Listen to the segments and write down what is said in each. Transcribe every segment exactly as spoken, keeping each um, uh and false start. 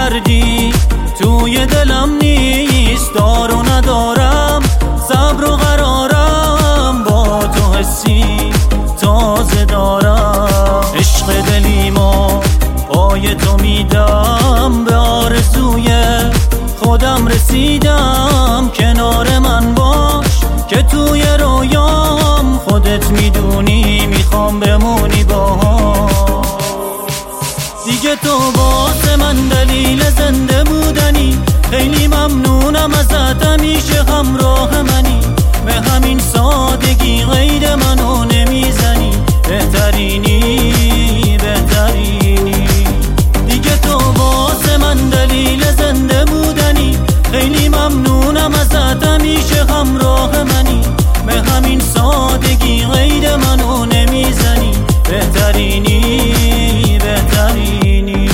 دردی توی دلم نیست، دار و ندارم صبر و قرارم، با تو حسی تازه دارم. عشق دلیما پای تو میدم، به آرزوی خودم رسیدم. کنار من باش که توی رویام، خودت میدونی میخوام بمونی باهام. دیگه تو واسه من دلیل زنده بودنی، خیلی ممنونم ازت، همیشه همراه منی. به همین سادگی غیر منو نمیزنی، بهترینی بهترینی. دیگه تو واسه من دلیل زنده بودنی، خیلی ممنونم ازت، همیشه همراه منی. به همین سادگی غیر منو نمیزنی، بهترینی بهترینی.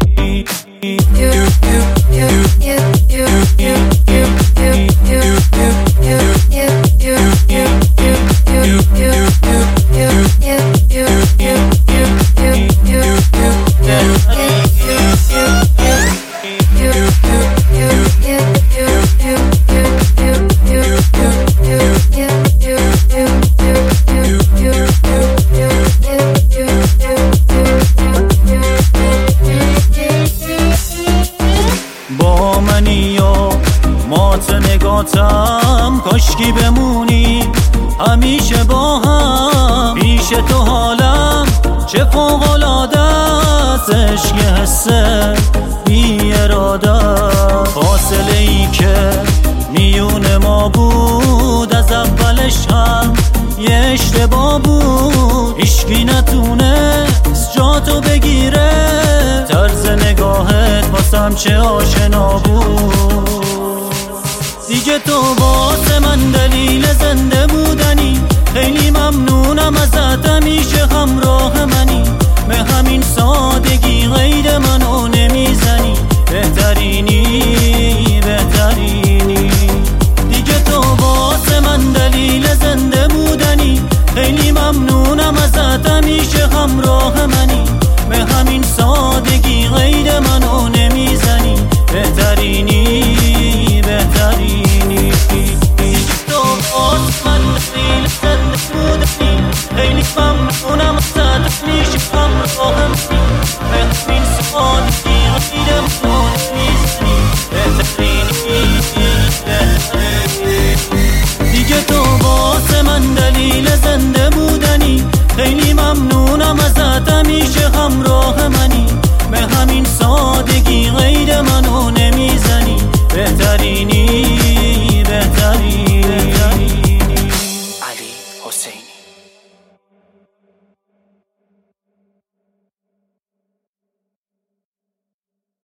با منی و مات نگاتم، کاشکی بمونی همیشه با هم. پیش تو حالم چه فوق العاده است، عشق حسه بی اراده. فاصله ای که میون ما بود، از اولش هم یه اشتباه بود. هیچکی نتونست جاتو بگیره، طرز نگاهت واسم چه آشنا بود. دیگه تو واسه من دلیل زنده بودنی، خیلی ممنونم ازت، همیشه همراه منی. به همین سادگی غیر منو